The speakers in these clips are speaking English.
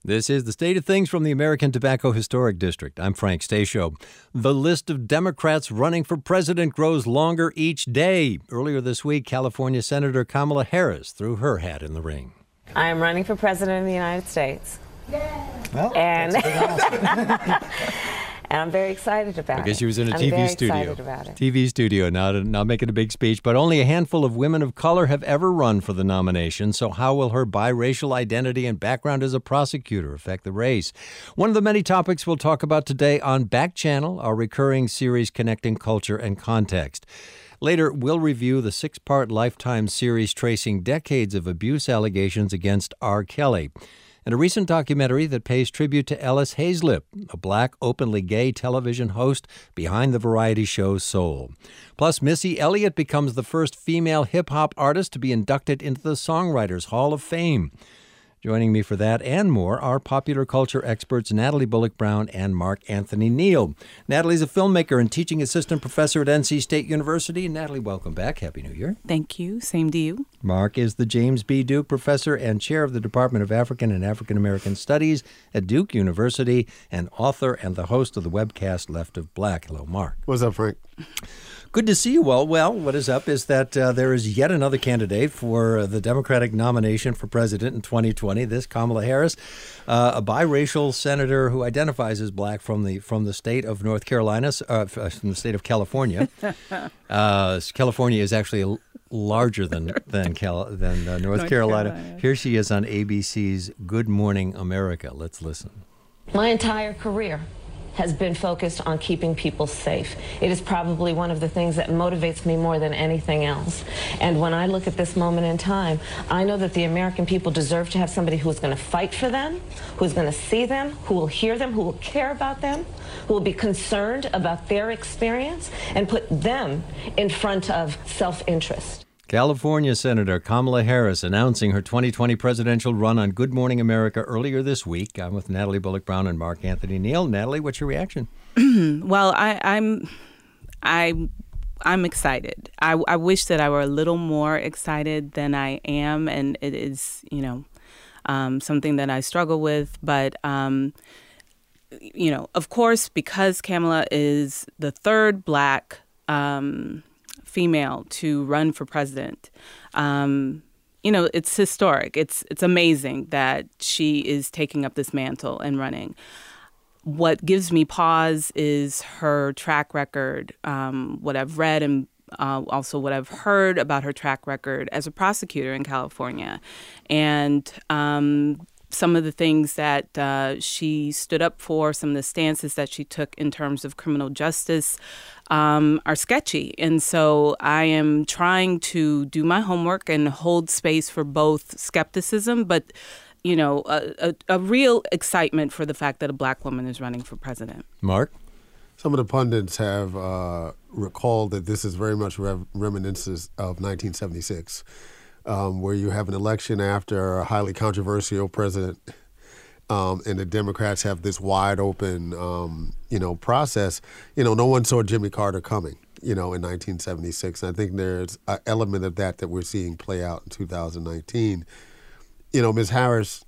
This is the State of Things from the American Tobacco Historic District. I'm Frank Stasio. The list of Democrats running for president grows longer each day. Earlier this week, California Senator Kamala Harris threw her hat in the ring. I am running for president of the United States. Well, and and I'm very excited about it. I guess she was in a I'm TV very studio. excited about it. TV studio, now making a big speech. But only a handful of women of color have ever run for the nomination. So how will her biracial identity and background as a prosecutor affect the race? One of the many topics we'll talk about today on Back Channel, our recurring series connecting culture and context. Later, we'll review the 6-part Lifetime series tracing decades of abuse allegations against R. Kelly, and a recent documentary that pays tribute to Ellis Hazlip, a black, openly gay television host behind the variety show Soul. Plus, Missy Elliott becomes the first female hip-hop artist to be inducted into the Songwriters Hall of Fame. Joining me for that and more are popular culture experts Natalie Bullock-Brown and Mark Anthony Neal. Natalie's a filmmaker and teaching assistant professor at NC State University. Natalie, welcome back. Happy New Year. Thank you. Same to you. Mark is the James B. Duke Professor and Chair of the Department of African and African American Studies at Duke University and author and the host of the webcast Left of Black. Hello, Mark. What's up, Frank? Good to see you all. Well, what is up is that there is yet another candidate for the Democratic nomination for president in 2020. This Kamala Harris, a biracial senator who identifies as black from the state of North Carolina, from the state of California. California is actually larger than North Carolina. Here she is on ABC's Good Morning America. Let's listen. My entire career has been focused on keeping people safe. It is probably one of the things that motivates me more than anything else. And when I look at this moment in time, I know that the American people deserve to have somebody who is going to fight for them, who is going to see them, who will hear them, who will care about them, who will be concerned about their experience, and put them in front of self-interest. California Senator Kamala Harris announcing her 2020 presidential run on Good Morning America earlier this week. I'm with Natalie Bullock-Brown and Mark Anthony Neal. Natalie, what's your reaction? Well, I'm excited. I wish that I were a little more excited than I am, and it is, something that I struggle with. But, of course, because Kamala is the third black female to run for president. It's historic. It's amazing that she is taking up this mantle and running. What gives me pause is her track record, what I've read and also what I've heard about her track record as a prosecutor in California. And some of the things that she stood up for, some of the stances that she took in terms of criminal justice are sketchy. And so I am trying to do my homework and hold space for both skepticism, but, a real excitement for the fact that a black woman is running for president. Mark? Some of the pundits have recalled that this is very much reminiscent of 1976. Where you have an election after a highly controversial president, and the Democrats have this wide open, process. No one saw Jimmy Carter coming, in 1976. And I think there's an element of that we're seeing play out in 2019. Ms. Harris,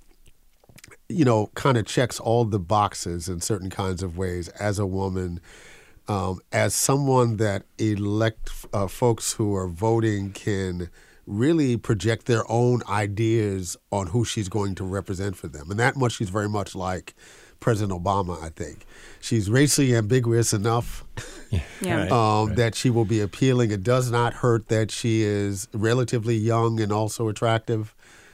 kind of checks all the boxes in certain kinds of ways as a woman, as someone that folks who are voting can really project their own ideas on who she's going to represent for them. And that much she's very much like President Obama, I think. She's racially ambiguous enough that she will be appealing. It does not hurt that she is relatively young and also attractive.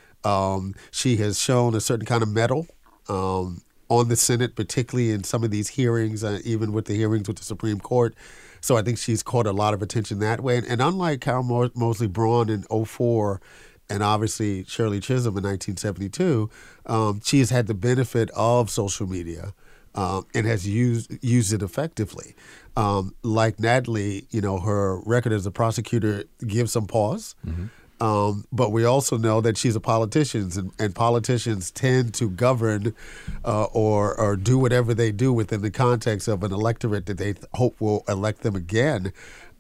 She has shown a certain kind of mettle on the Senate, particularly in some of these hearings, even with the hearings with the Supreme Court. So I think she's caught a lot of attention that way. And unlike Carol Moseley Braun in 2004 and obviously Shirley Chisholm in 1972, she has had the benefit of social media and has used it effectively. Like Natalie, her record as a prosecutor gives some pause. Mm-hmm. But we also know that she's a politician, and politicians tend to govern or do whatever they do within the context of an electorate that they hope will elect them again.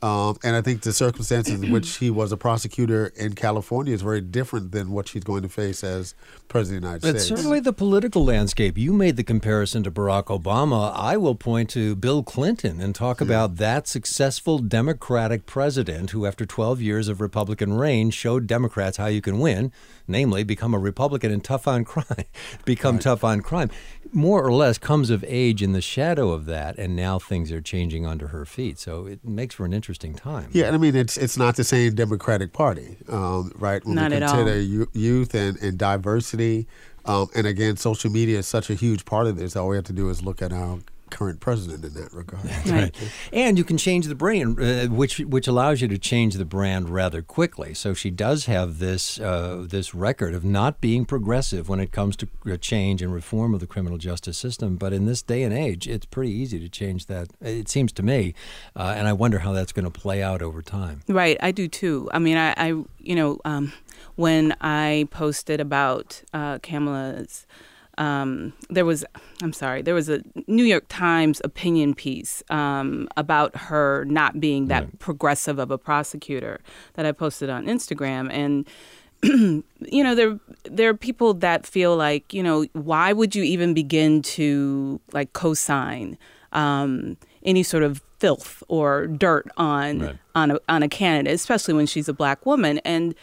And I think the circumstances in which he was a prosecutor in California is very different than what she's going to face as president of the United States. It's certainly the political landscape. You made the comparison to Barack Obama. I will point to Bill Clinton and talk about that successful Democratic president who, after 12 years of Republican reign, showed Democrats how you can win, namely become a Republican and tough on crime, tough on crime. More or less comes of age in the shadow of that, and now things are changing under her feet. So it makes for an interesting time. Yeah, and I mean, it's not the same Democratic Party, right? When not we at all. consider youth and diversity, and again, social media is such a huge part of this. All we have to do is look at our current president in that regard. Right. And you can change the brand, which allows you to change the brand rather quickly. So she does have this record of not being progressive when it comes to change and reform of the criminal justice system. But in this day and age, it's pretty easy to change that, it seems to me. And I wonder how that's going to play out over time. Right, I do too. I mean, I when I posted about Kamala's. There was a New York Times opinion piece about her not being that progressive of a prosecutor that I posted on Instagram. And, there are people that feel like, why would you even begin to co-sign any sort of filth or dirt on a candidate, especially when she's a black woman. And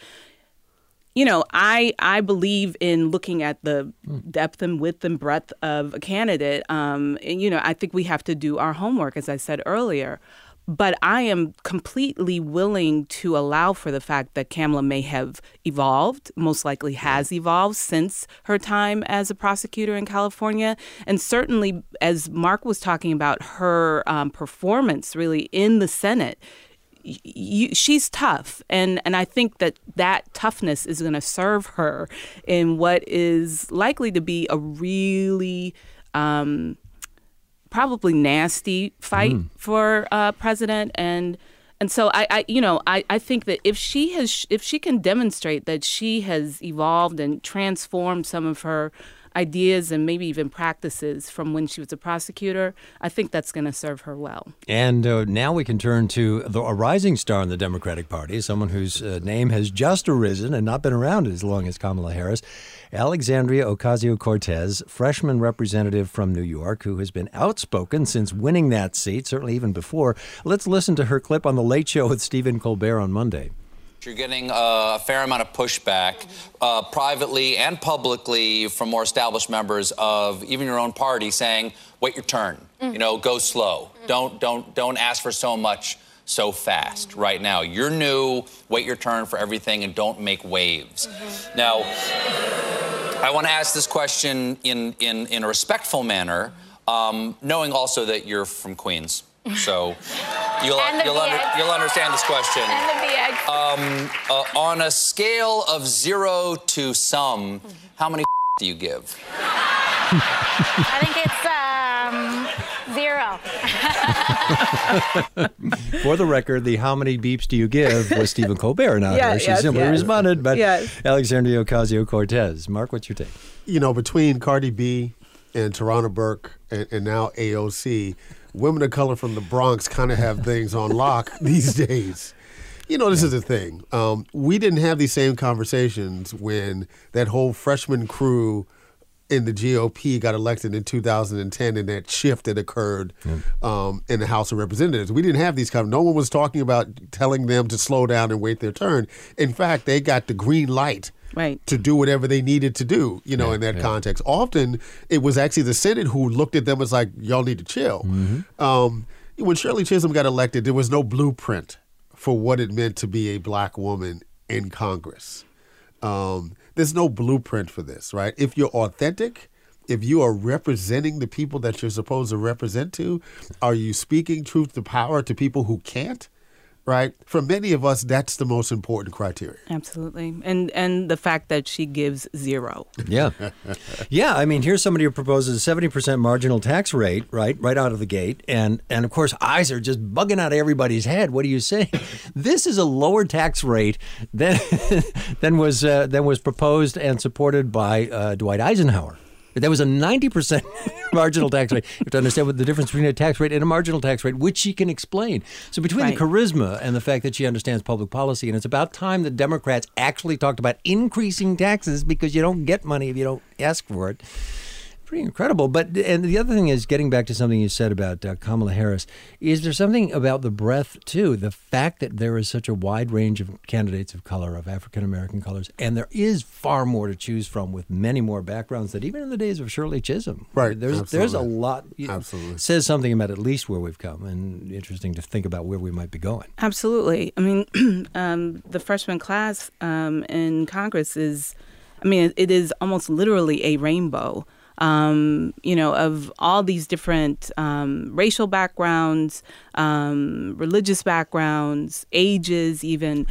I believe in looking at the depth and width and breadth of a candidate. I think we have to do our homework, as I said earlier. But I am completely willing to allow for the fact that Kamala may have evolved, most likely has evolved since her time as a prosecutor in California. And certainly, as Mark was talking about, her performance really in the Senate, she's tough, and I think that toughness is going to serve her in what is likely to be a really probably nasty fight for president, and so I think that if she can demonstrate that she has evolved and transformed some of her ideas and maybe even practices from when she was a prosecutor, I think that's going to serve her well. And now we can turn to a rising star in the Democratic Party, someone whose name has just arisen and not been around as long as Kamala Harris, Alexandria Ocasio-Cortez, freshman representative from New York, who has been outspoken since winning that seat, certainly even before. Let's listen to her clip on The Late Show with Stephen Colbert on Monday. You're getting a fair amount of pushback privately and publicly from more established members of even your own party saying, wait your turn, go slow. Don't ask for so much so fast right now. You're new, wait your turn for everything and don't make waves. Now, I want to ask this question in a respectful manner, knowing also that you're from Queens. So you'll understand this question. On a scale of 0 to some, how many do you give? I think it's 0. For the record, the how many beeps do you give was Stephen Colbert, not her. She simply responded, but Alexandria Ocasio-Cortez. Mark, what's your take? Between Cardi B and Tarana Burke and now AOC, women of color from the Bronx kind of have things on lock these days. This is the thing. We didn't have these same conversations when that whole freshman crew in the GOP got elected in 2010 and that shift that occurred in the House of Representatives. We didn't have these conversations. No one was talking about telling them to slow down and wait their turn. In fact, they got the green light to do whatever they needed to do, in that context. Often, it was actually the Senate who looked at them as like, y'all need to chill. When Shirley Chisholm got elected, there was no blueprint for what it meant to be a black woman in Congress. There's no blueprint for this, right? If you're authentic, if you are representing the people that you're supposed to represent to, are you speaking truth to power to people who can't? Right? For many of us, that's the most important criteria. Absolutely. And the fact that she gives 0. Yeah. Yeah. I mean, here's somebody who proposes a 70% marginal tax rate, right out of the gate. And of course, eyes are just bugging out of everybody's head. What do you say? This is a lower tax rate than was proposed and supported by Dwight Eisenhower. That was a 90% marginal tax rate. You have to understand what the difference between a tax rate and a marginal tax rate, which she can explain. So between the charisma and the fact that she understands public policy, and it's about time the Democrats actually talked about increasing taxes because you don't get money if you don't ask for it. Pretty incredible. And the other thing is, getting back to something you said about Kamala Harris, is there something about the breadth, too? The fact that there is such a wide range of candidates of color, of African-American colors, and there is far more to choose from with many more backgrounds than even in the days of Shirley Chisholm. Right. There's a lot. Absolutely. Says something about at least where we've come, and interesting to think about where we might be going. Absolutely. I mean, the freshman class in Congress it is almost literally a rainbow. Of all these different racial backgrounds, religious backgrounds, ages even.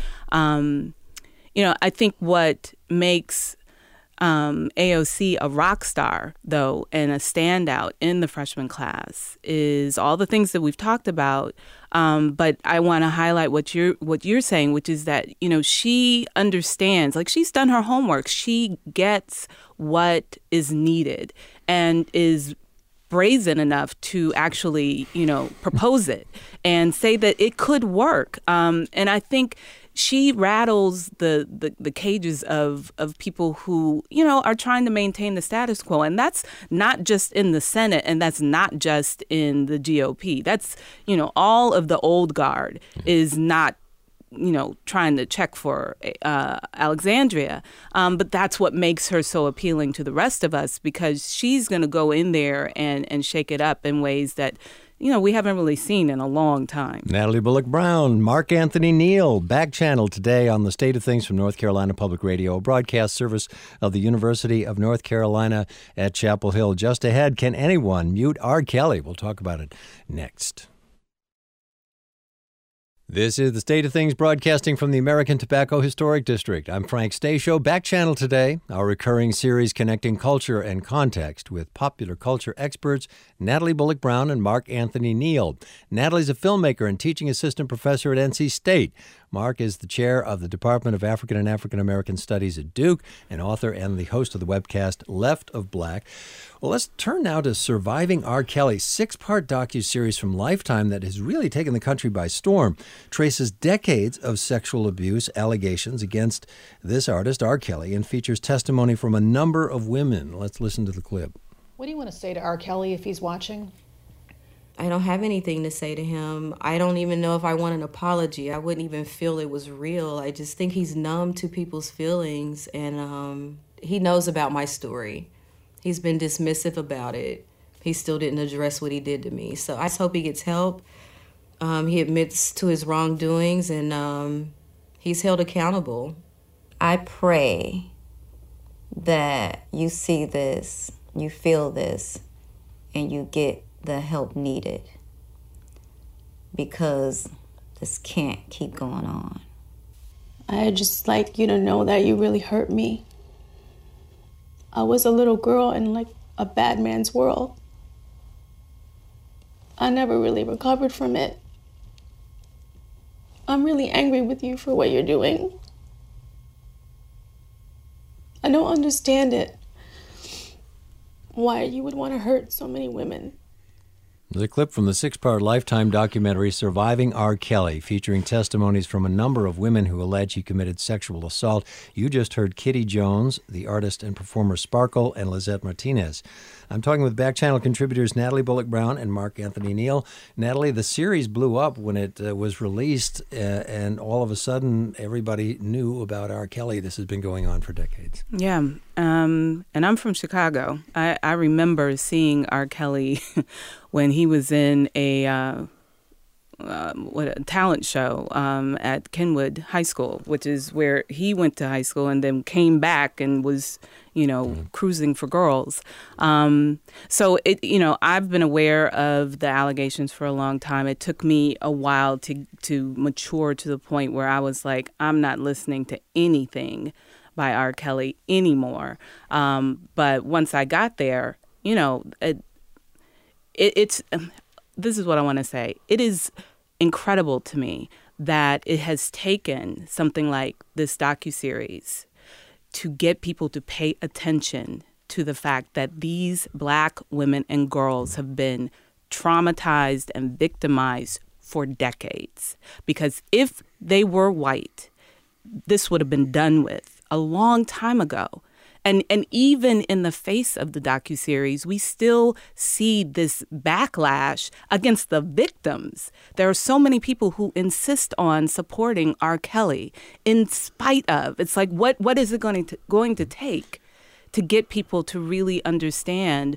I think what makes AOC a rock star, though, and a standout in the freshman class is all the things that we've talked about. But I want to highlight what you're saying, which is that, she understands, like, she's done her homework. She gets what is needed and is brazen enough to actually, propose it and say that it could work. And I think she rattles the cages of people who, are trying to maintain the status quo. And that's not just in the Senate, and that's not just in the GOP. That's, all of the old guard is not, trying to check for Alexandria. But that's what makes her so appealing to the rest of us, because she's going to go in there and shake it up in ways that, we haven't really seen in a long time. Natalie Bullock Brown, Mark Anthony Neal, Back Channel today on the State of Things from North Carolina Public Radio, a broadcast service of the University of North Carolina at Chapel Hill. Just ahead, can anyone mute R. Kelly? We'll talk about it next. This is the State of Things, broadcasting from the American Tobacco Historic District. I'm Frank Stasio. Back Channel today, our recurring series connecting culture and context with popular culture experts Natalie Bullock Brown and Mark Anthony Neal. Natalie's a filmmaker and teaching assistant professor at NC State. Mark is the chair of the Department of African and African American Studies at Duke, an author and the host of the webcast Left of Black. Well, let's turn now to Surviving R. Kelly, 6-part docuseries from Lifetime that has really taken the country by storm. Traces decades of sexual abuse allegations against this artist, R. Kelly, and features testimony from a number of women. Let's listen to the clip. What do you want to say to R. Kelly if he's watching? I don't have anything to say to him. I don't even know if I want an apology. I wouldn't even feel it was real. I just think he's numb to people's feelings, and he knows about my story. He's been dismissive about it. He still didn't address what he did to me. So I just hope he gets help. He admits to his wrongdoings, and he's held accountable. I pray that you see this, you feel this, and you get the help needed, because this can't keep going on. I'd just like you to know that you really hurt me. I was a little girl in like a bad man's world. I never really recovered from it. I'm really angry with you for what you're doing. I don't understand it. Why you would want to hurt so many women. The clip from the 6-part Lifetime documentary Surviving R. Kelly, featuring testimonies from a number of women who allege he committed sexual assault. You just heard Kitty Jones, the artist and performer Sparkle, and Lizette Martinez. I'm talking with Back Channel contributors Natalie Bullock Brown and Mark Anthony Neal. Natalie, the series blew up when it was released, and all of a sudden everybody knew about R. Kelly. This has been going on for decades. Yeah, and I'm from Chicago. I remember seeing R. Kelly when he was in a talent show at Kenwood High School, which is where he went to high school and then came back and was, cruising for girls. So I've been aware of the allegations for a long time. It took me a while to mature to the point where I was like, I'm not listening to anything by R. Kelly anymore. But once I got there, it's this is what I want to say. It is incredible to me that it has taken something like this docuseries to get people to pay attention to the fact that these Black women and girls have been traumatized and victimized for decades. Because if they were white, this would have been done with a long time ago. And even in the face of the docuseries, we still see this backlash against the victims. There are so many people who insist on supporting R. Kelly in spite of. It's like, what is it going to take to get people to really understand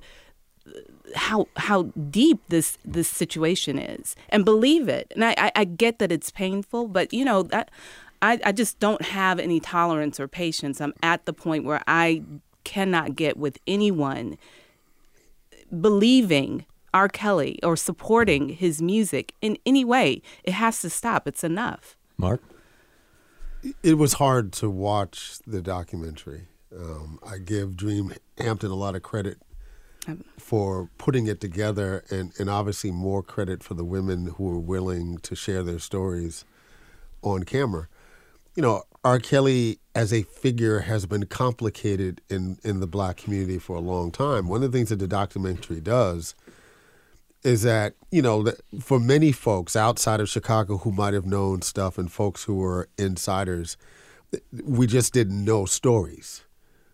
how deep this situation is and believe it? And I get that it's painful, but you know that. I just don't have any tolerance or patience. I'm at the point where I cannot get with anyone believing R. Kelly or supporting his music in any way. It has to stop. It's enough. Mark? It was hard to watch the documentary. I give Dream Hampton a lot of credit for putting it together and obviously more credit for the women who were willing to share their stories on camera. You know, R. Kelly as a figure has been complicated in the Black community for a long time. One of the things that the documentary does is that, you know, for many folks outside of Chicago who might have known stuff and folks who were insiders, we just didn't know stories.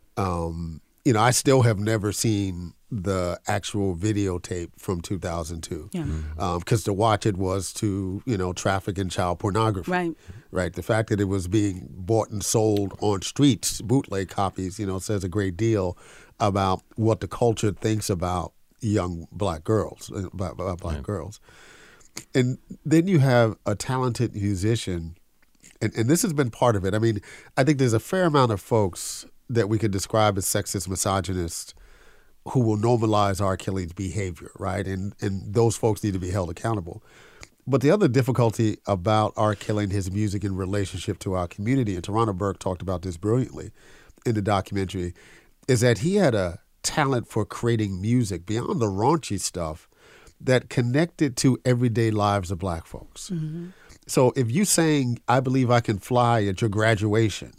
You know, I still have never seen the actual videotape from 2002. Yeah. Because to watch it was to, you know, traffic in child pornography. Right. Right. The fact that it was being bought and sold on streets, bootleg copies, you know, says a great deal about what the culture thinks about young Black girls, about Black girls. And then you have a talented musician, and this has been part of it. I mean, I think there's a fair amount of folks that we could describe as sexist, misogynist, who will normalize R. Kelly's behavior, right? And those folks need to be held accountable. But the other difficulty about R. Kelly and his music in relationship to our community, and Tarana Burke talked about this brilliantly in the documentary, is that he had a talent for creating music beyond the raunchy stuff that connected to everyday lives of Black folks. Mm-hmm. So if you sang "I Believe I Can Fly" at your graduation,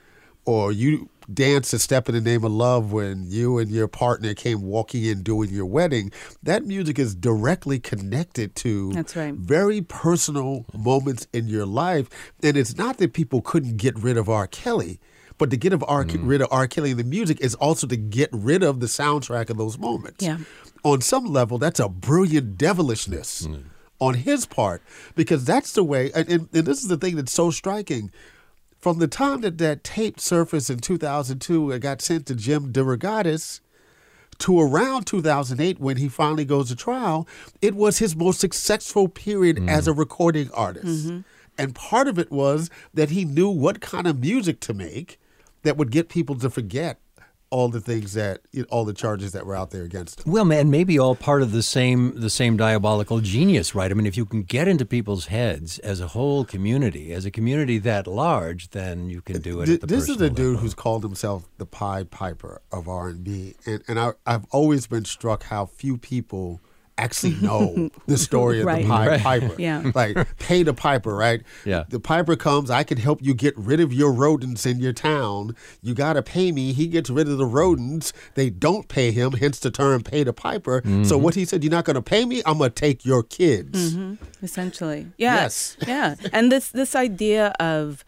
or you dance a step in the name of love when you and your partner came walking in doing your wedding, that music is directly connected to That's right. very personal moments in your life. And it's not that people couldn't get rid of R. Kelly, but to get rid of R. Kelly in the music is also to get rid of the soundtrack of those moments. Yeah. On some level, that's a brilliant devilishness on his part, because that's the way, and this is the thing that's so striking. From the time that tape surfaced in 2002 and got sent to Jim DeRogatis to around 2008 when he finally goes to trial, it was his most successful period as a recording artist. Mm-hmm. And part of it was that he knew what kind of music to make that would get people to forget all the things that, all the charges that were out there against him. Well, man, maybe all part of the same diabolical genius, right? I mean, if you can get into people's heads as a whole community, as a community that large, then you can do it at the This is a dude level. who's called himself the Pied Piper of R&B. And I've always been struck how few people actually know the story of Right. the Pied Right. Piper. Yeah. Like, pay the piper, right? Yeah. The piper comes, I can help you get rid of your rodents in your town. You got to pay me. He gets rid of the rodents. They don't pay him, hence the term pay the piper. Mm-hmm. So what he said, you're not going to pay me? I'm going to take your kids. Mm-hmm. Essentially. Yeah. Yes. Yeah. And this idea of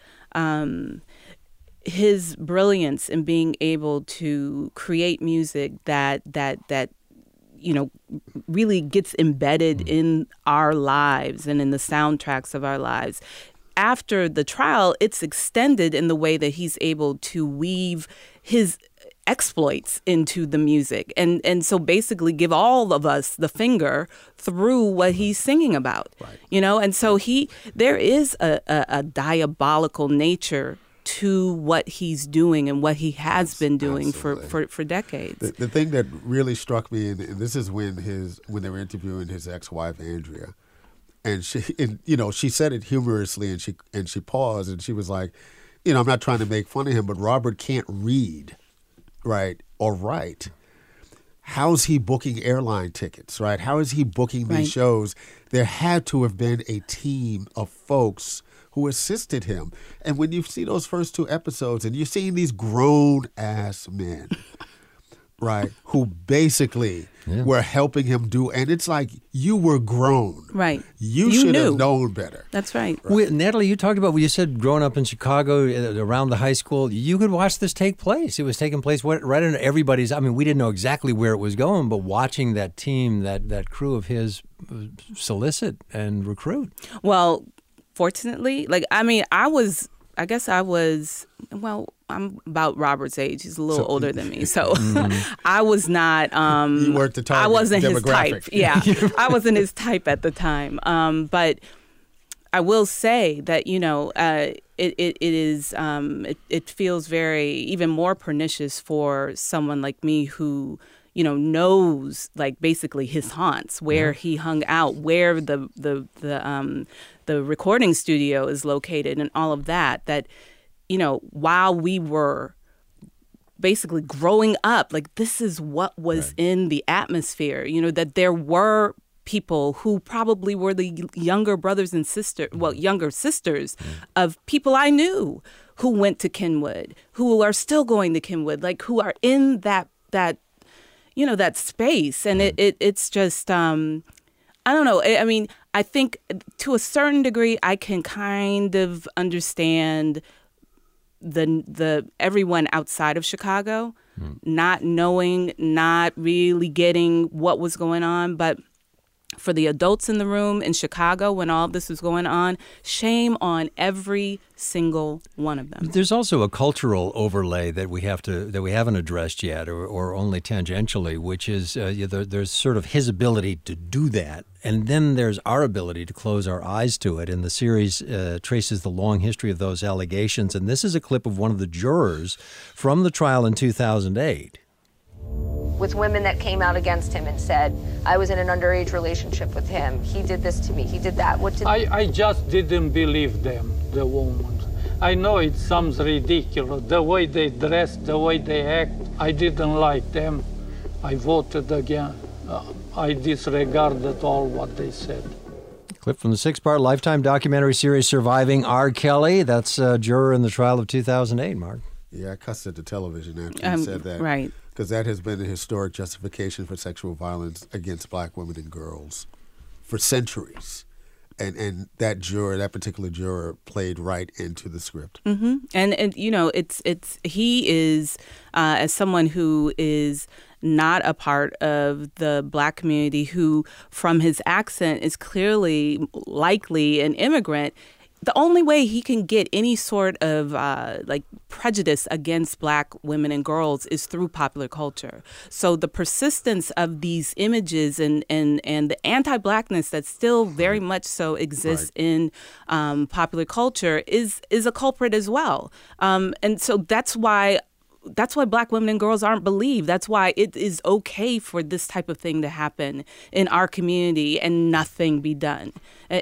his brilliance in being able to create music that you know, really gets embedded in our lives and in the soundtracks of our lives. After the trial, it's extended in the way that he's able to weave his exploits into the music and so basically give all of us the finger through what he's singing about. Right. You know, and so there is a diabolical nature to what he's doing and what he has been doing for decades. The thing that really struck me, and this is when they were interviewing his ex-wife Andrea, and she said it humorously, and she paused, and she was like, I'm not trying to make fun of him, but Robert can't read, right, or write. How's he booking airline tickets, right? How is he booking these shows? There had to have been a team of folks who assisted him. And when you see those first two episodes and you're seeing these grown-ass men right, who basically were helping him do, and it's like, you were grown. Right. You should have known better. That's right. Natalie, you talked about, you said growing up in Chicago, around the high school, you could watch this take place. It was taking place right in everybody's, we didn't know exactly where it was going, but watching that team, that crew of his solicit and recruit. Well, fortunately, I'm about Robert's age. He's a little older than me. So I was not, you weren't the target I wasn't his demographic. type. Yeah. I wasn't his type at the time. But I will say that, it feels very, even more pernicious for someone like me who, knows basically his haunts, where he hung out, where the recording studio is located and all of that, while we were basically growing up, this is what was in the atmosphere, that there were people who probably were the younger brothers and younger sisters of people I knew who went to Kenwood, who are still going to Kenwood, who are in that space. And it's just, I don't know. I think to a certain degree, I can kind of understand the everyone outside of Chicago not knowing, not really getting what was going on. But for the adults in the room in Chicago when all of this was going on, shame on every single one of them. There's also a cultural overlay that we haven't addressed yet, or only tangentially, which is there's sort of his ability to do that, and then there's our ability to close our eyes to it. And the series traces the long history of those allegations. And this is a clip of one of the jurors from the trial in 2008. With women that came out against him and said, I was in an underage relationship with him. He did this to me. He did that. I just didn't believe them, the women. I know it sounds ridiculous. The way they dress, the way they act, I didn't like them. I voted again. I disregarded all what they said. Clip from the 6-part Lifetime documentary series Surviving R. Kelly. That's a juror in the trial of 2008, Mark. Yeah, I cussed at the television after you said that. Right. Because that has been a historic justification for sexual violence against black women and girls for centuries. And that particular juror played right into the script. Mm-hmm. And he is, as someone who is not a part of the black community, who from his accent is clearly likely an immigrant, the only way he can get any sort of prejudice against black women and girls is through popular culture. So the persistence of these images and the anti-blackness that still very much so exists in popular culture is a culprit as well. And so that's why black women and girls aren't believed. That's why it is okay for this type of thing to happen in our community and nothing be done.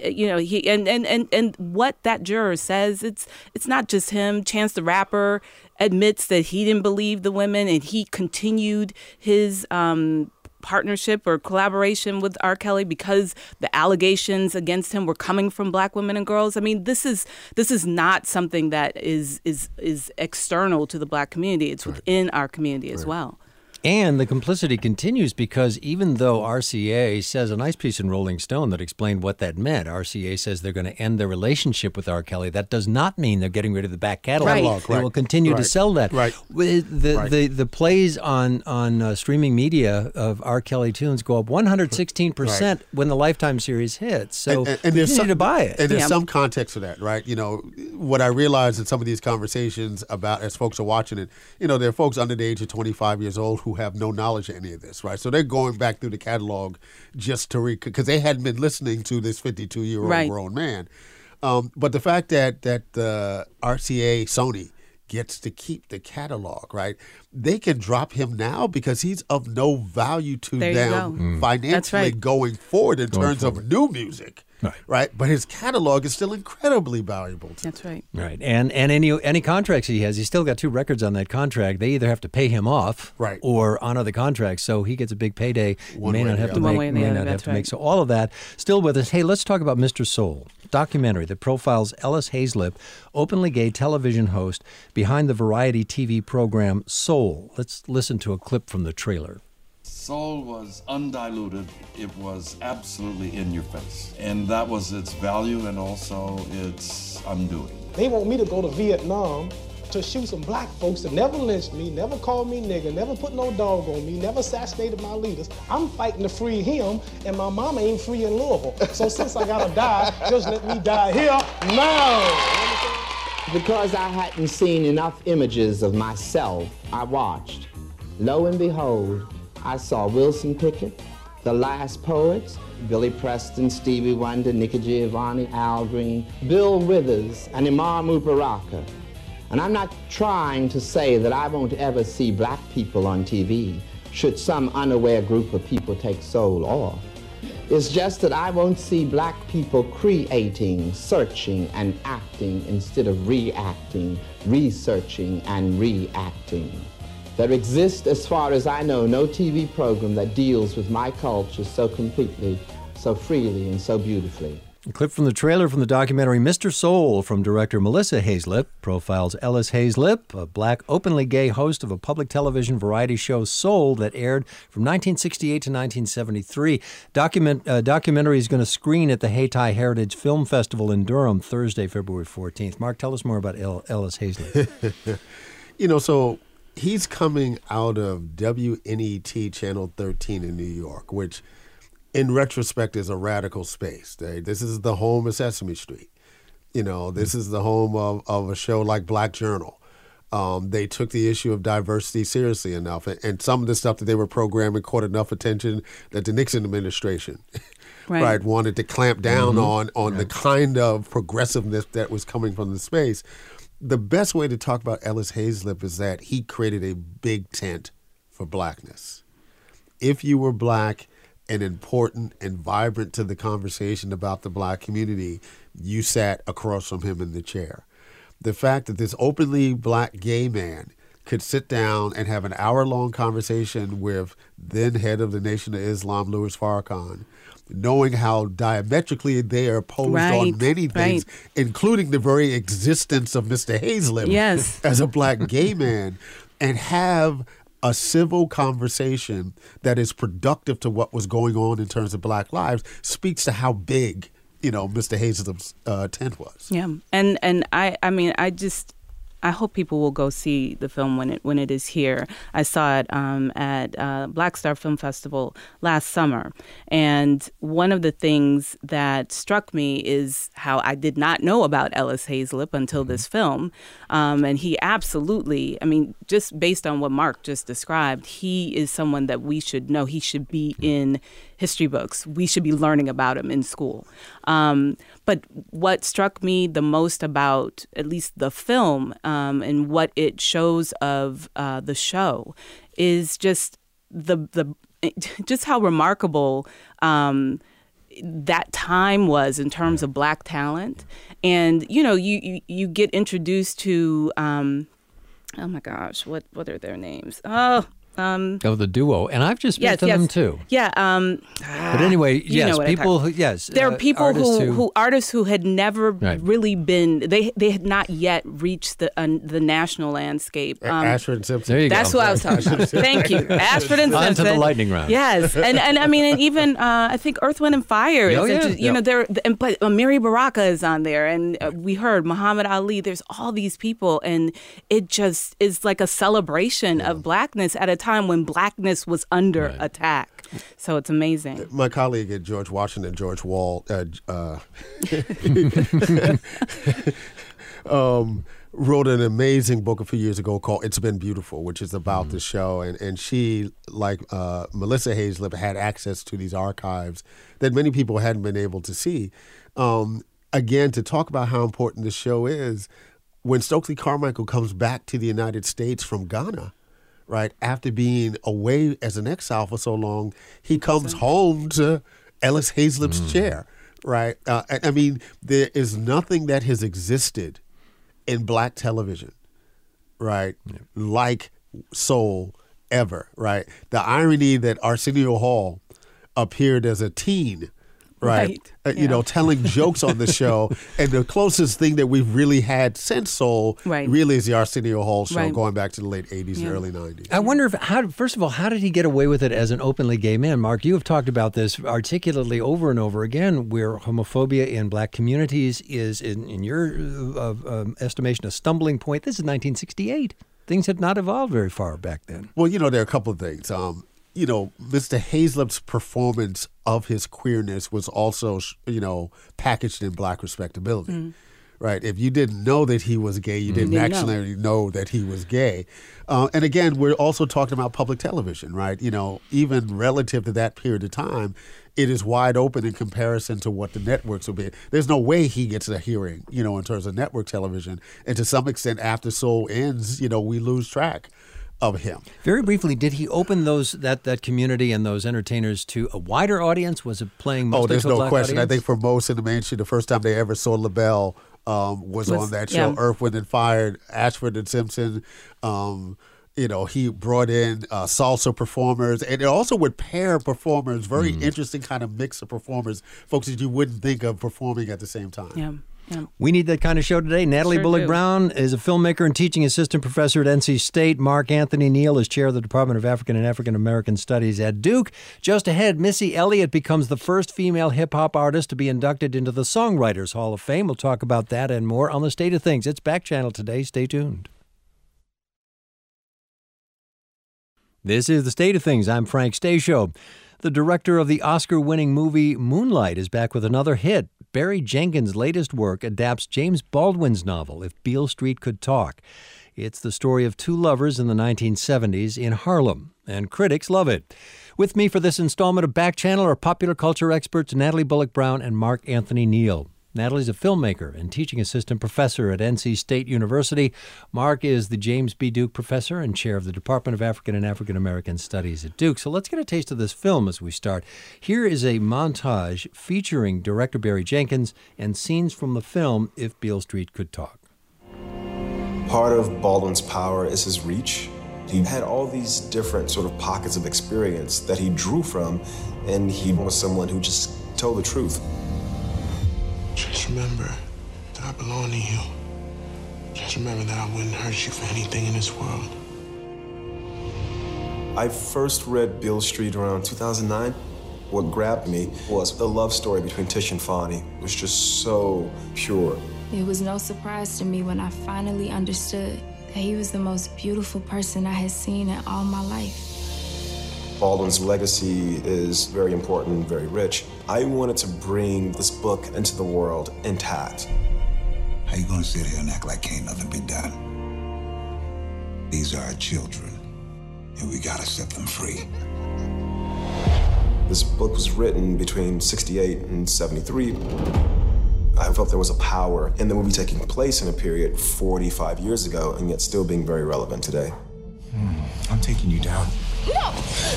And what that juror says, it's not just him. Chance the Rapper admits that he didn't believe the women and he continued his partnership or collaboration with R. Kelly because the allegations against him were coming from black women and girls. I mean, this is not something that is external to the black community. It's within our community as well. And the complicity continues because even though RCA says a nice piece in Rolling Stone that explained what that meant, RCA says they're going to end their relationship with R. Kelly. That does not mean they're getting rid of the back catalog. They will continue to sell that. The plays on streaming media of R. Kelly tunes go up 116% when the Lifetime series hits. So and there's continue to buy it. And there's some context to that, right? What I realize in some of these conversations about as folks are watching it, there are folks under the age of 25 years old who have no knowledge of any of this, right? So they're going back through the catalog just to because they hadn't been listening to this 52-year-old grown man. But the fact that the RCA Sony gets to keep the catalog, right? They can drop him now because he's of no value to them financially going forward in terms of new music. Right. But his catalog is still incredibly valuable to them. Right. And any contracts he has, he's still got 2 records on that contract. They either have to pay him off or honor the contract. So he gets a big payday. May not have to make. So all of that still with us. Hey, let's talk about Mr. Soul. documentary that profiles Ellis Hayslip, openly gay television host behind the variety TV program Soul. Let's listen to a clip from the trailer. Soul was undiluted. It was absolutely in your face. And that was its value and also its undoing. They want me to go to Vietnam to shoot some black folks that never lynched me, never called me nigger, never put no dog on me, never assassinated my leaders. I'm fighting to free him, and my mama ain't free in Louisville. So since I gotta die, just let me die here now. Because I hadn't seen enough images of myself, I watched. Lo and behold, I saw Wilson Pickett, The Last Poets, Billy Preston, Stevie Wonder, Nikki Giovanni, Al Green, Bill Withers, and Imar Mubaraka. And I'm not trying to say that I won't ever see black people on TV should some unaware group of people take Soul off. It's just that I won't see black people creating, searching, and acting instead of reacting, researching, and reacting. There exists, as far as I know, no TV program that deals with my culture so completely, so freely, and so beautifully. A clip from the trailer from the documentary Mr. Soul from director Melissa Hayslip profiles Ellis Hayslip, a black openly gay host of a public television variety show Soul that aired from 1968 to 1973. Documentary is going to screen at the Hayti Heritage Film Festival in Durham Thursday, February 14th. Mark, tell us more about Ellis Hayslip. So he's coming out of WNET Channel 13 in New York, which in retrospect is a radical space. This is the home of Sesame Street. This is the home of a show like Black Journal. They took the issue of diversity seriously enough, and some of the stuff that they were programming caught enough attention that the Nixon administration right wanted to clamp down on the kind of progressiveness that was coming from the space. The best way to talk about Ellis Hayslip is that he created a big tent for blackness. If you were black and important and vibrant to the conversation about the black community, you sat across from him in the chair. The fact that this openly black gay man could sit down and have an hour-long conversation with then head of the Nation of Islam, Louis Farrakhan, knowing how diametrically they are opposed on many things, including the very existence of Mr. Hayslip as a black gay man, and have a civil conversation that is productive to what was going on in terms of black lives, speaks to how big, Mr. Hayslip's tent was. Yeah, and I hope people will go see the film when it is here. I saw it at Black Star Film Festival last summer, and one of the things that struck me is how I did not know about Ellis Hayslip until this film, and he absolutely, just based on what Mark just described, he is someone that we should know. He should be in history books. We should be learning about him in school. But what struck me the most about at least the film and what it shows of the show is just just how remarkable that time was in terms of black talent. And you get introduced to oh my gosh, what are their names? The duo, and I've just met them too. Yeah. But anyway, people who, there are people artists who had never really been. They had not yet reached the national landscape. Ashford and Simpson. There you That's go. who I was talking about. Thank you, Ashford and Simpson. On to the lightning round. Yes, and even I think Earth, Wind and Fire. But Mary Baraka is on there, and we heard Muhammad Ali. There's all these people, and it just is like a celebration of blackness at a time when blackness was under attack. So it's amazing. My colleague at George Washington, George Wall, wrote an amazing book a few years ago called It's Been Beautiful, which is about the show. And she, like Melissa Hayslip, had access to these archives that many people hadn't been able to see. Again, to talk about how important the show is, when Stokely Carmichael comes back to the United States from Ghana, right, after being away as an exile for so long, he comes home to Ellis Hayslip's chair, right? There is nothing that has existed in black television, right, like Soul ever, right? The irony that Arsenio Hall appeared as a teen right? Telling jokes on the show. And the closest thing that we've really had since Soul really is the Arsenio Hall show going back to the late 80s and early 90s. I wonder first of all, how did he get away with it as an openly gay man? Mark, you have talked about this articulately over and over again, where homophobia in black communities is, in your estimation, a stumbling point. This is 1968. Things had not evolved very far back then. Well, there are a couple of things. Mr. Hazlett's performance of his queerness was also, packaged in black respectability, right? If you didn't know that he was gay, you didn't actually know that he was gay. And again, we're also talking about public television, right? Even relative to that period of time, it is wide open in comparison to what the networks will be. There's no way he gets a hearing, in terms of network television. And to some extent, after Soul ends, we lose track of him. Very briefly, did he open that community and those entertainers to a wider audience? Was it playing mostly there's to a no black question. audience? I think for most in the mainstream, the first time they ever saw LaBelle was on that show, Earth, Wind and Fire, Ashford and Simpson. He brought in salsa performers, and it also would pair performers, very interesting kind of mix of performers, folks that you wouldn't think of performing at the same time. Yeah. We need that kind of show today. Natalie Bullock Brown is a filmmaker and teaching assistant professor at NC State. Mark Anthony Neal is chair of the Department of African and African American Studies at Duke. Just ahead, Missy Elliott becomes the first female hip-hop artist to be inducted into the Songwriters Hall of Fame. We'll talk about that and more on The State of Things. It's Back Channel today. Stay tuned. This is The State of Things. I'm Frank Stasio. The director of the Oscar-winning movie Moonlight is back with another hit. Barry Jenkins' latest work adapts James Baldwin's novel, If Beale Street Could Talk. It's the story of two lovers in the 1970s in Harlem, and critics love it. With me for this installment of Back Channel are popular culture experts Natalie Bullock Brown and Mark Anthony Neal. Natalie's a filmmaker and teaching assistant professor at NC State University. Mark is the James B. Duke Professor and chair of the Department of African and African American Studies at Duke. So let's get a taste of this film as we start. Here is a montage featuring director Barry Jenkins and scenes from the film If Beale Street Could Talk. Part of Baldwin's power is his reach. He had all these different sort of pockets of experience that he drew from, and he was someone who just told the truth. Just remember that I belong to you. Just remember that I wouldn't hurt you for anything in this world. I first read Beale Street around 2009. What grabbed me was the love story between Tish and Fonnie. It was just so pure. It was no surprise to me when I finally understood that he was the most beautiful person I had seen in all my life. Baldwin's legacy is very important, very rich. I wanted to bring this book into the world intact. How you gonna sit here and act like can't nothing be done? These are our children, and we gotta set them free. This book was written between 68 and 73. I felt there was a power in the movie taking place in a period 45 years ago, and yet still being very relevant today. I'm taking you down. No!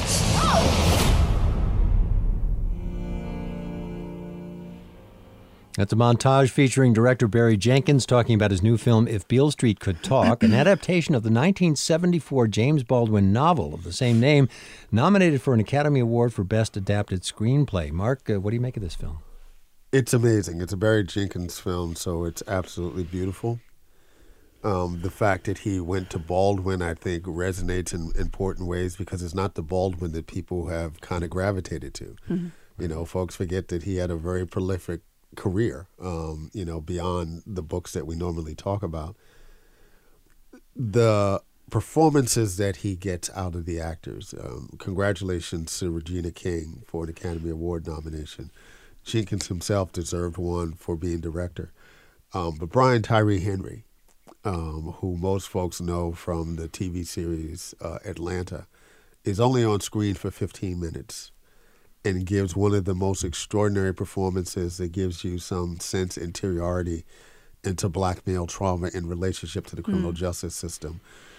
That's a montage featuring director Barry Jenkins talking about his new film, If Beale Street Could Talk, an adaptation of the 1974 James Baldwin novel of the same name, nominated for an Academy Award for Best Adapted Screenplay. Mark, what do you make of this film? It's amazing. It's a Barry Jenkins film, so it's absolutely beautiful. The fact that he went to Baldwin, I think, resonates in important ways because it's not the Baldwin that people have kind of gravitated to. Mm-hmm. Folks forget that he had a very prolific career, beyond the books that we normally talk about. The performances that he gets out of the actors, congratulations to Regina King for an Academy Award nomination. Jenkins himself deserved one for being director. But Brian Tyree Henry, who most folks know from the TV series Atlanta, is only on screen for 15 minutes and gives one of the most extraordinary performances that gives you some sense interiority into black male trauma in relationship to the criminal justice system.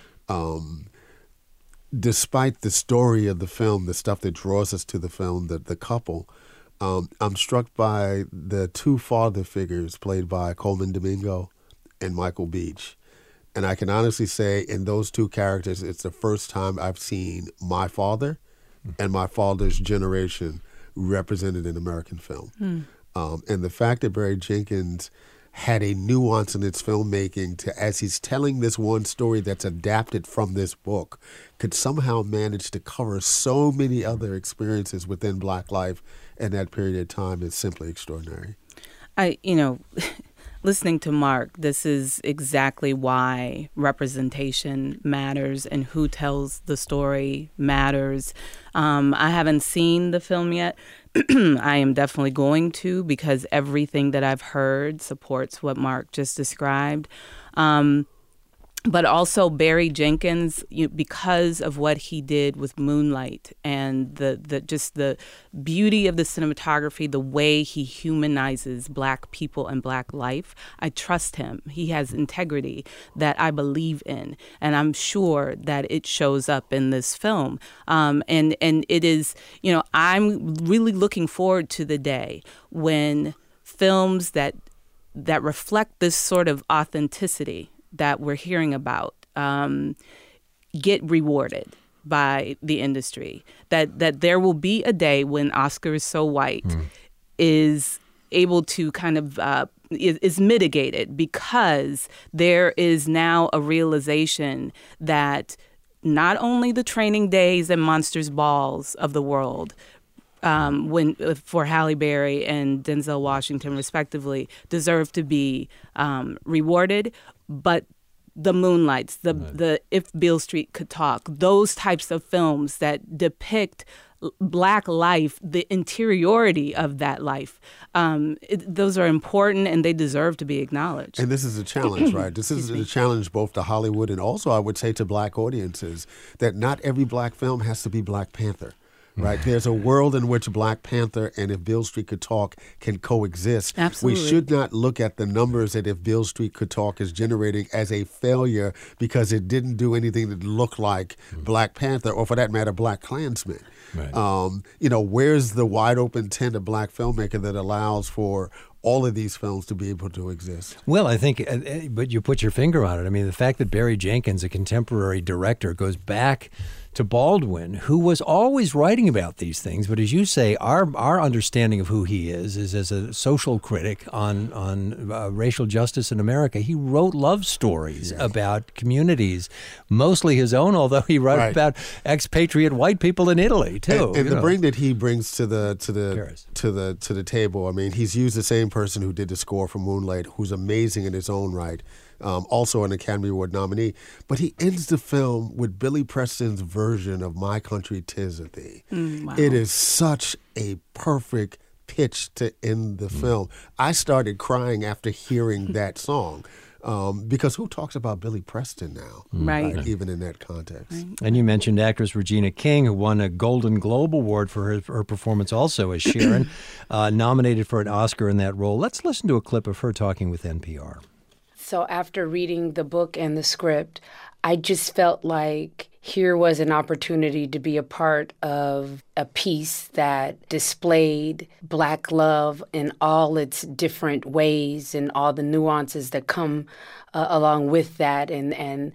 Despite the story of the film, the stuff that draws us to the film, the couple, I'm struck by the two father figures played by Coleman Domingo and Michael Beach. And I can honestly say in those two characters, it's the first time I've seen my father and my father's generation represented in American film. And the fact that Barry Jenkins had a nuance in its filmmaking to, as he's telling this one story that's adapted from this book, could somehow manage to cover so many other experiences within Black life in that period of time is simply extraordinary. Listening to Mark, this is exactly why representation matters and who tells the story matters. I haven't seen the film yet. I am definitely going to, because everything that I've heard supports what Mark just described. But also Barry Jenkins, because of what he did with Moonlight and the beauty of the cinematography, the way he humanizes Black people and Black life, I trust him. He has integrity that I believe in, and I'm sure that it shows up in this film. And it is, I'm really looking forward to the day when films that reflect this sort of authenticity that we're hearing about get rewarded by the industry. That there will be a day when Oscar Is So White is able to kind of is mitigated, because there is now a realization that not only the Training Days and Monsters Balls of the world, for Halle Berry and Denzel Washington, respectively, deserve to be rewarded, but the Moonlights, the If Beale Street Could Talk, those types of films that depict Black life, the interiority of that life, those are important and they deserve to be acknowledged. And this is a challenge, right? This is a challenge both to Hollywood and also, I would say, to Black audiences, that not every Black film has to be Black Panther. Right. There's a world in which Black Panther and If Beale Street Could Talk can coexist. Absolutely. We should not look at the numbers that If Beale Street Could Talk is generating as a failure because it didn't do anything that looked like Black Panther, or for that matter, Black Klansman. Right. Where's the wide open tent of Black filmmaker that allows for all of these films to be able to exist? Well, I think, but you put your finger on it. I mean, the fact that Barry Jenkins, a contemporary director, goes back to Baldwin, who was always writing about these things. But as you say, our understanding of who he is as a social critic on racial justice in America. He wrote love stories about communities, mostly his own, although he wrote about expatriate white people in Italy too. And the bring that he brings to the table. I mean, he's used the same person who did the score for Moonlight, who's amazing in his own right. Also an Academy Award nominee. But he ends the film with Billy Preston's version of My Country 'Tis of Thee. Wow. It is such a perfect pitch to end the film. I started crying after hearing that song. Because who talks about Billy Preston now? Right. Even in that context. Right. And you mentioned actress Regina King, who won a Golden Globe Award for her performance also as Sharon, nominated for an Oscar in that role. Let's listen to a clip of her talking with NPR. So after reading the book and the script, I just felt like here was an opportunity to be a part of a piece that displayed Black love in all its different ways and all the nuances that come along with that. And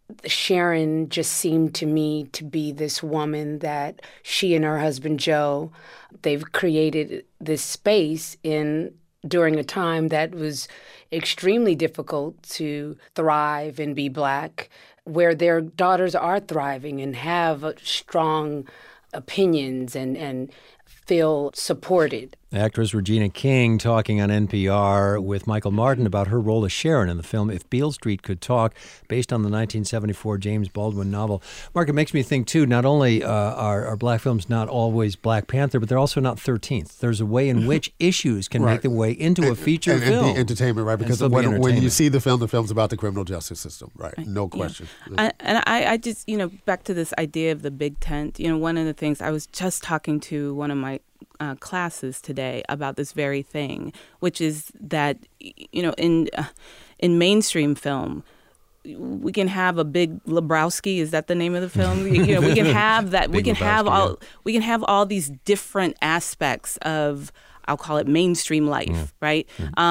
Sharon just seemed to me to be this woman that she and her husband Joe, they've created this space during a time that was extremely difficult to thrive and be Black, where their daughters are thriving and have strong opinions and feel supported. Actress Regina King talking on NPR with Michael Martin about her role as Sharon in the film If Beale Street Could Talk, based on the 1974 James Baldwin novel. Mark, it makes me think, too, not only are Black films not always Black Panther, but they're also not 13th. There's a way in which issues can make their way into a feature film. And be entertainment, right? Because when you see the film's about the criminal justice system, right? No question. Yeah. And I just, back to this idea of the big tent, one of the things, I was just talking to one of my classes today about this very thing, which is that in mainstream film we can have a Big Lebowski. Is that the name of the film? We can have that. We can have all these different aspects of, I'll call it mainstream life, right?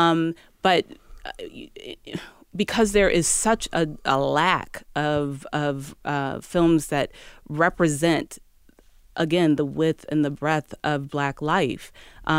But because there is such a lack of films that represent again, the width and the breadth of Black life.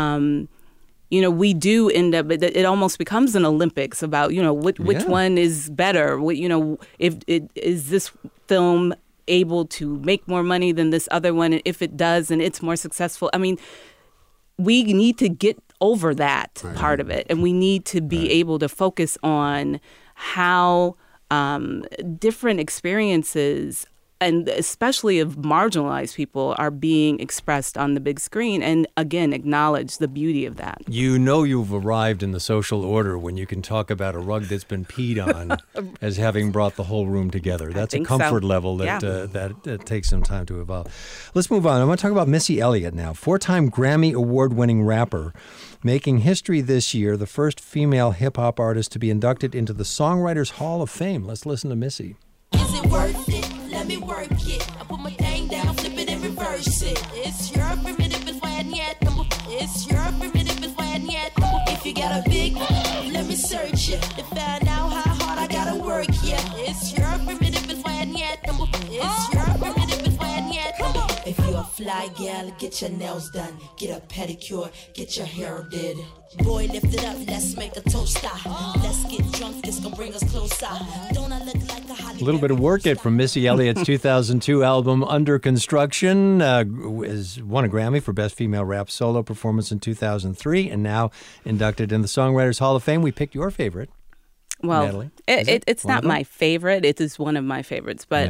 We do end up, it almost becomes an Olympics about, which one is better. Is this film able to make more money than this other one? And if it does and it's more successful, I mean, we need to get over that part of it. And we need to be able to focus on how different experiences, and especially of marginalized people, are being expressed on the big screen, and again, acknowledge the beauty of that. You've arrived in the social order when you can talk about a rug that's been peed on as having brought the whole room together. That's a comfort level that takes some time to evolve. Let's move on. I want to talk about Missy Elliott now, 4-time Grammy Award-winning rapper, making history this year, the first female hip-hop artist to be inducted into the Songwriters Hall of Fame. Let's listen to Missy. Is it worth it? Let me work it. I put my thing down, flip it and reverse it. It's your primitive is when yet. It's your primitive is when yet. If you got a big, let me search it to find out how hard I gotta work. Yeah, it's your primitive is when yet. It's your primitive is when yet. If you're a fly gal, get your nails done, get a pedicure, get your hair did. Boy, lift it up, let's make a toast. Let's get drunk, this gon' bring us closer. Don't I look like a Hollywood? A little bit of work it from Missy Elliott's 2002 album Under Construction. Won a Grammy for Best Female Rap Solo Performance in 2003, and now inducted in the Songwriters Hall of Fame. We picked your favorite. Well, Natalie. It's not my favorite. It is one of my favorites, but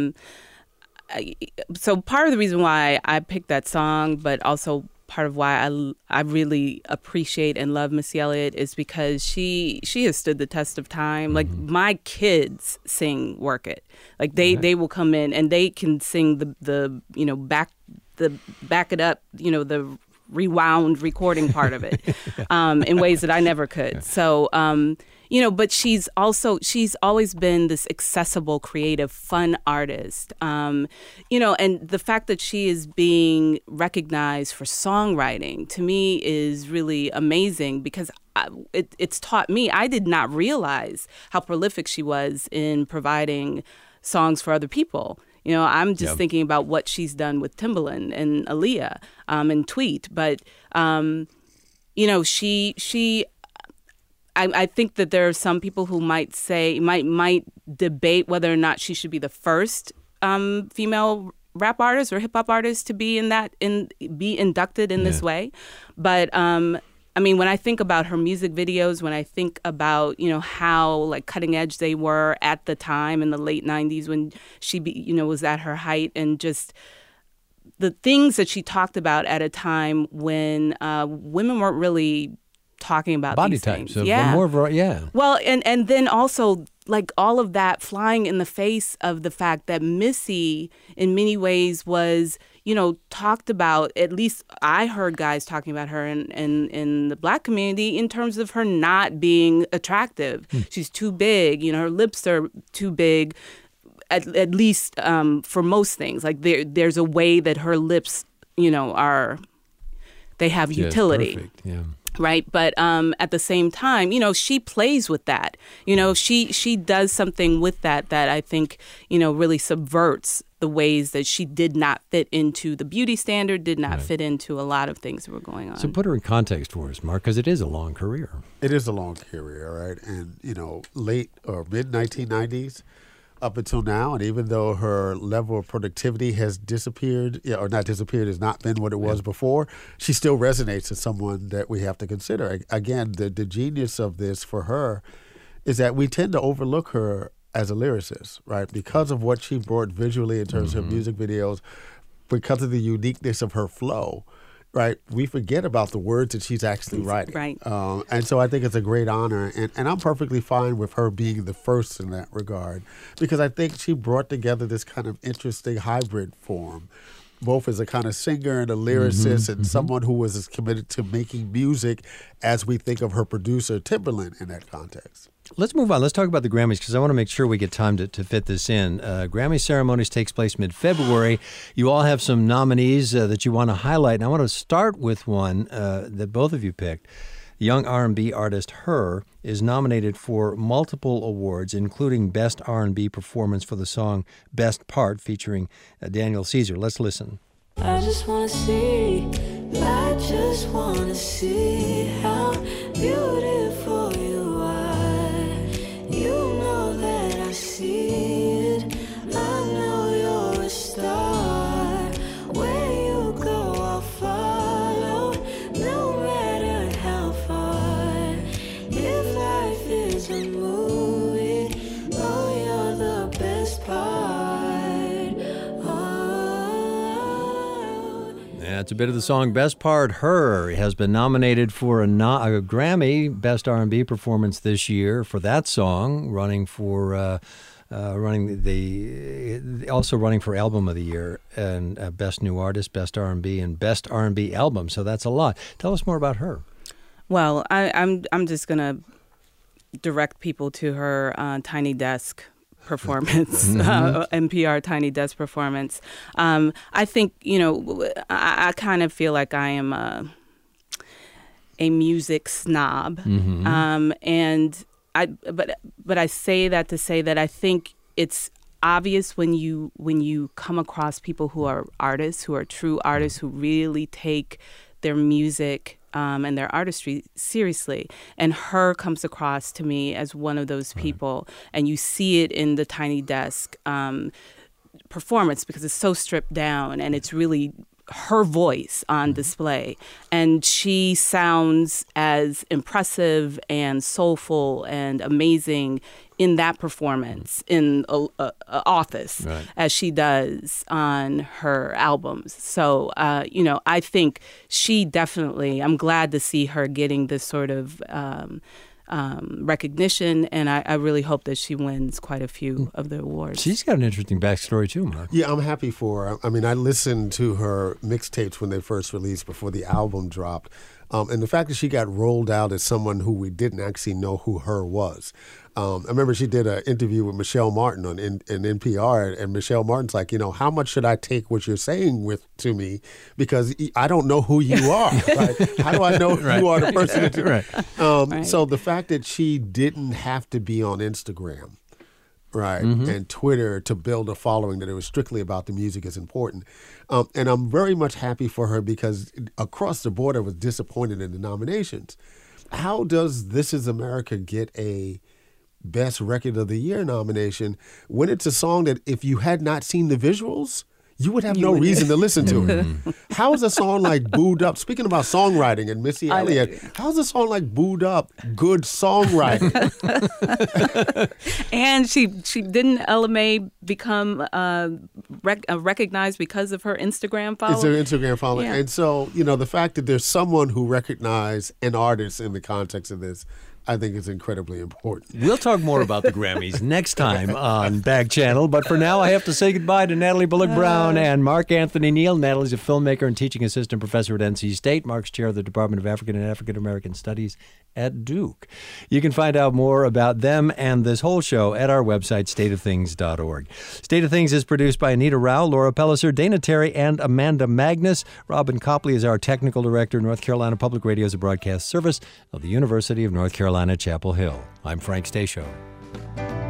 so part of the reason why I picked that song, but also part of why I really appreciate and love Missy Elliott, is because she has stood the test of time. Like, my kids sing Work It. Like, they will come in and they can sing the back it up, the rewound recording part of it in ways that I never could. So but she's always been this accessible, creative, fun artist. And the fact that she is being recognized for songwriting, to me, is really amazing, because it's taught me. I did not realize how prolific she was in providing songs for other people. I'm just thinking about what she's done with Timbaland and Aaliyah and Tweet. But, I think that there are some people who might say, might debate whether or not she should be the first female rap artist or hip hop artist to be be inducted in this way. But when I think about her music videos, when I think about how cutting edge they were at the time in the late 90s when she was at her height, and just the things that she talked about at a time when women weren't really talking about body these types. Things. Well, and then also all of that flying in the face of the fact that Missy in many ways was, talked about, at least I heard guys talking about her in the Black community in terms of her not being attractive. She's too big, her lips are too big, at least for most things. Like there's a way that her lips, they have utility. Perfect. Yeah. Right. But at the same time, she plays with that. She does something with that I think, really subverts the ways that she did not fit into the beauty standard, did not fit into a lot of things that were going on. So put her in context for us, Mark, because it is a long career. It is a long career, right? And, late or mid-1990s up until now, and even though her level of productivity has disappeared, or not disappeared, has not been what it was before, she still resonates as someone that we have to consider. Again, the genius of this for her is that we tend to overlook her as a lyricist, right? Because of what she brought visually in terms of her music videos, because of the uniqueness of her flow, right? We forget about the words that she's actually writing. Right. And so I think it's a great honor. And I'm perfectly fine with her being the first in that regard, because I think she brought together this kind of interesting hybrid form, both as a kind of singer and a lyricist and someone who was as committed to making music as we think of her producer, Timbaland, in that context. Let's move on. Let's talk about the Grammys, because I want to make sure we get time to fit this in. Grammy ceremonies takes place mid-February. You all have some nominees that you want to highlight, and I want to start with one that both of you picked. The young R&B artist Her is nominated for multiple awards, including Best R&B Performance for the song Best Part, featuring Daniel Caesar. Let's listen. I just wanna see, I just wanna see how beautiful you are. You know that I see it, I know you're a star. Where you go, I'll follow, no matter how far. If life is a movie, oh, you're the best part. Oh. That's a bit of the song Best Part. Her has been nominated for a Grammy Best R&B Performance this year for that song, running for also running for Album of the Year and Best New Artist, Best R&B, and Best R&B Album. So that's a lot. Tell us more about her. Well, I'm just gonna direct people to her Tiny Desk performance, NPR Tiny Desk performance. I think, I kind of feel like I am a music snob, and but I say that to say that I think it's obvious when you come across people who are artists, who are true artists, who really take their music and their artistry seriously. And her comes across to me as one of those people. And you see it in the Tiny Desk performance because it's so stripped down and it's really her voice on display. And she sounds as impressive and soulful and amazing in that performance in Office as she does on her albums. So, I think she definitely, I'm glad to see her getting this sort of recognition, and I really hope that she wins quite a few of the awards. She's got an interesting backstory too, Mark. Yeah, I'm happy for her. I mean, I listened to her mixtapes when they first released before the album dropped. And the fact that she got rolled out as someone who we didn't actually know who her was. I remember she did an interview with Michelle Martin on NPR, and Michelle Martin's like, how much should I take what you're saying to me? Because I don't know who you are. Like, how do I know who you are, the person that you're So the fact that she didn't have to be on Instagram, and Twitter to build a following, that it was strictly about the music is important. And I'm very much happy for her because across the board I was disappointed in the nominations. How does This Is America get a Best Record of the Year nomination when it's a song that if you had not seen the visuals, you would have no reason to listen to it? How is a song like Booed Up, speaking about songwriting and Missy Elliott, how is a song like Booed Up good songwriting? And she didn't LMA become recognized because of her Instagram following? It's her Instagram following. Yeah. And so, the fact that there's someone who recognized an artist in the context of this, I think it's incredibly important. We'll talk more about the Grammys next time on Back Channel, but for now I have to say goodbye to Natalie Bullock-Brown and Mark Anthony Neal. Natalie's a filmmaker and teaching assistant professor at NC State. Mark's chair of the Department of African and African American Studies at Duke. You can find out more about them and this whole show at our website, stateofthings.org. State of Things is produced by Anita Rao, Laura Pelliser, Dana Terry, and Amanda Magnus. Robin Copley is our technical director. North Carolina Public Radio is a broadcast service of the University of North Carolina, Chapel Hill. I'm Frank Stasio.